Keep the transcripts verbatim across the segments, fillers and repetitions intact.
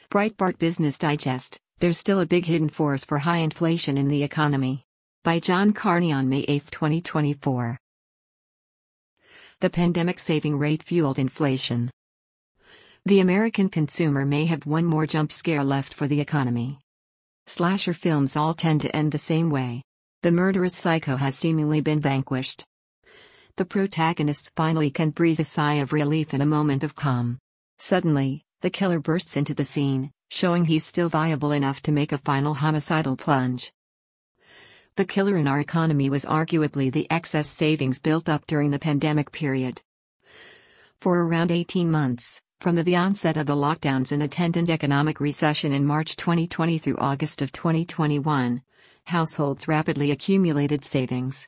Breitbart Business Digest, There's Still a Big Hidden Force for High Inflation in the Economy. By John Carney on May eighth, twenty twenty-four. The pandemic saving rate fueled inflation. The American consumer may have one more jump scare left for the economy. Slasher films all tend to end the same way. The murderous psycho has seemingly been vanquished. The protagonists finally can breathe a sigh of relief in a moment of calm. Suddenly, the killer bursts into the scene, showing he's still viable enough to make a final homicidal plunge. The killer in our economy was arguably the excess savings built up during the pandemic period. For around eighteen months, from the onset of the lockdowns and attendant economic recession in March twenty twenty through August of twenty twenty-one, households rapidly accumulated savings.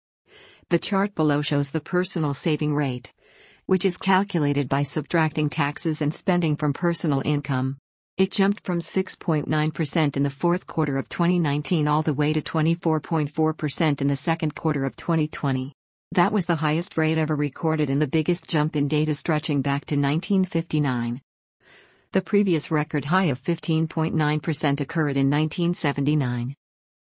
The chart below shows the personal saving rate, which is calculated by subtracting taxes and spending from personal income. It jumped from six point nine percent in the fourth quarter of twenty nineteen all the way to twenty-four point four percent in the second quarter of twenty twenty. That was the highest rate ever recorded and the biggest jump in data stretching back to nineteen fifty-nine. The previous record high of fifteen point nine percent occurred in nineteen seventy-nine.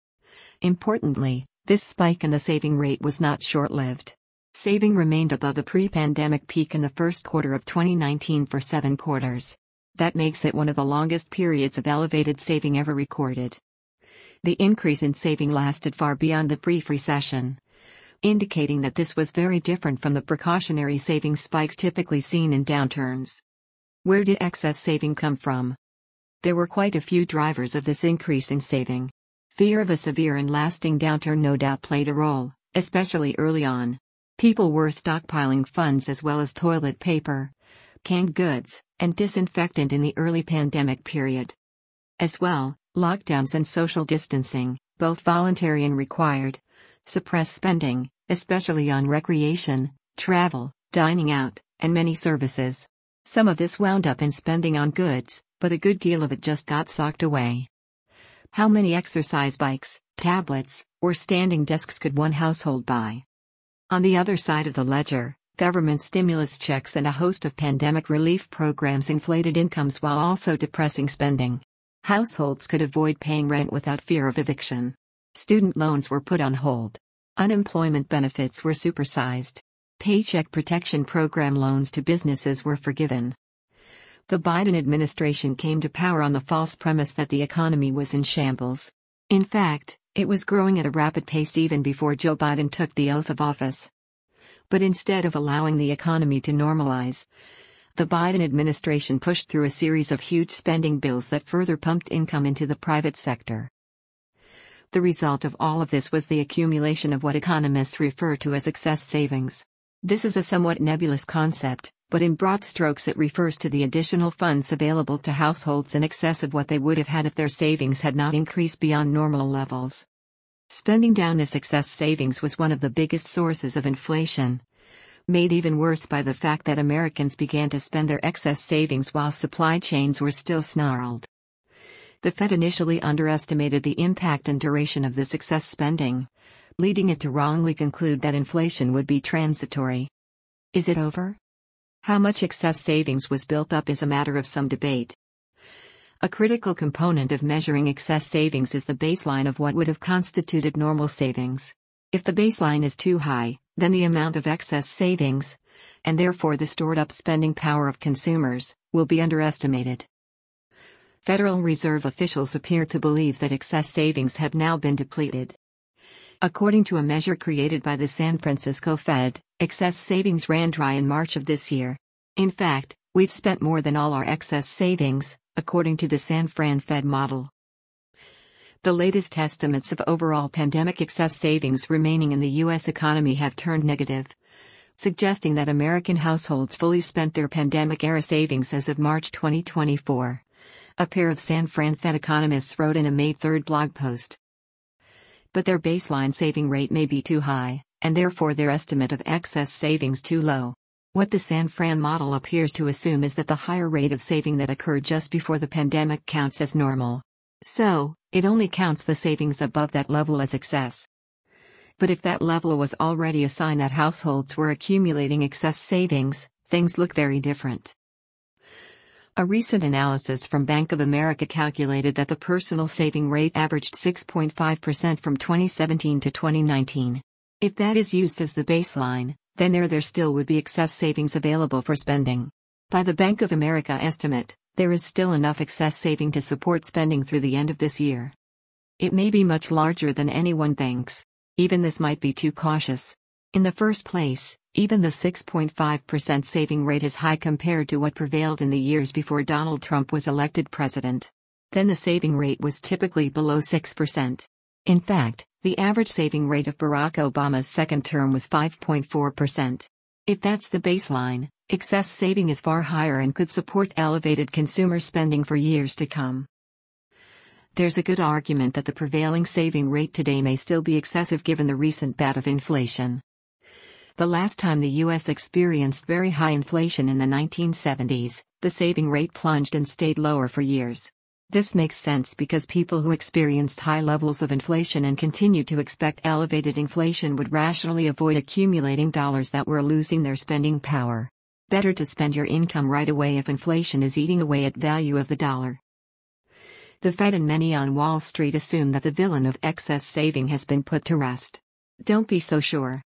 Importantly, this spike in the saving rate was not short-lived. Saving remained above the pre-pandemic peak in the first quarter of twenty nineteen for seven quarters. That makes it one of the longest periods of elevated saving ever recorded. The increase in saving lasted far beyond the brief recession, indicating that this was very different from the precautionary saving spikes typically seen in downturns. Where did excess saving come from? There were quite a few drivers of this increase in saving. Fear of a severe and lasting downturn no doubt played a role, especially early on. People were stockpiling funds as well as toilet paper, canned goods, and disinfectant in the early pandemic period. As well, lockdowns and social distancing, both voluntary and required, suppressed spending, especially on recreation, travel, dining out, and many services. Some of this wound up in spending on goods, but a good deal of it just got socked away. How many exercise bikes, tablets, or standing desks could one household buy? On the other side of the ledger, government stimulus checks and a host of pandemic relief programs inflated incomes while also depressing spending. Households could avoid paying rent without fear of eviction. Student loans were put on hold. Unemployment benefits were supersized. Paycheck Protection Program loans to businesses were forgiven. The Biden administration came to power on the false premise that the economy was in shambles. In fact, it was growing at a rapid pace even before Joe Biden took the oath of office. But instead of allowing the economy to normalize, the Biden administration pushed through a series of huge spending bills that further pumped income into the private sector. The result of all of this was the accumulation of what economists refer to as excess savings. This is a somewhat nebulous concept, but in broad strokes it refers to the additional funds available to households in excess of what they would have had if their savings had not increased beyond normal levels. Spending down this excess savings was one of the biggest sources of inflation, made even worse by the fact that Americans began to spend their excess savings while supply chains were still snarled. The Fed initially underestimated the impact and duration of this excess spending, leading it to wrongly conclude that inflation would be transitory. Is it over? How much excess savings was built up is a matter of some debate. A critical component of measuring excess savings is the baseline of what would have constituted normal savings. If the baseline is too high, then the amount of excess savings, and therefore the stored-up spending power of consumers, will be underestimated. Federal Reserve officials appear to believe that excess savings have now been depleted. According to a measure created by the San Francisco Fed, excess savings ran dry in March of this year. In fact, we've spent more than all our excess savings, according to the San Fran Fed model. The latest estimates of overall pandemic excess savings remaining in the U S economy have turned negative, suggesting that American households fully spent their pandemic-era savings as of March twenty twenty-four. A pair of San Fran Fed economists wrote in a May third blog post. But their baseline saving rate may be too high, and therefore their estimate of excess savings too low. What the San Fran model appears to assume is that the higher rate of saving that occurred just before the pandemic counts as normal. So, it only counts the savings above that level as excess. But if that level was already a sign that households were accumulating excess savings, things look very different. A recent analysis from Bank of America calculated that the personal saving rate averaged six point five percent from twenty seventeen to twenty nineteen. If that is used as the baseline, then there there still would be excess savings available for spending. By the Bank of America estimate, there is still enough excess saving to support spending through the end of this year. It may be much larger than anyone thinks. Even this might be too cautious. In the first place, even the six point five percent saving rate is high compared to what prevailed in the years before Donald Trump was elected president. Then the saving rate was typically below six percent. In fact, the average saving rate of Barack Obama's second term was five point four percent. If that's the baseline, excess saving is far higher and could support elevated consumer spending for years to come. There's a good argument that the prevailing saving rate today may still be excessive given the recent bout of inflation. The last time the U S experienced very high inflation in the nineteen seventies, the saving rate plunged and stayed lower for years. This makes sense because people who experienced high levels of inflation and continued to expect elevated inflation would rationally avoid accumulating dollars that were losing their spending power. Better to spend your income right away if inflation is eating away at value of the dollar. The Fed and many on Wall Street assume that the villain of excess saving has been put to rest. Don't be so sure.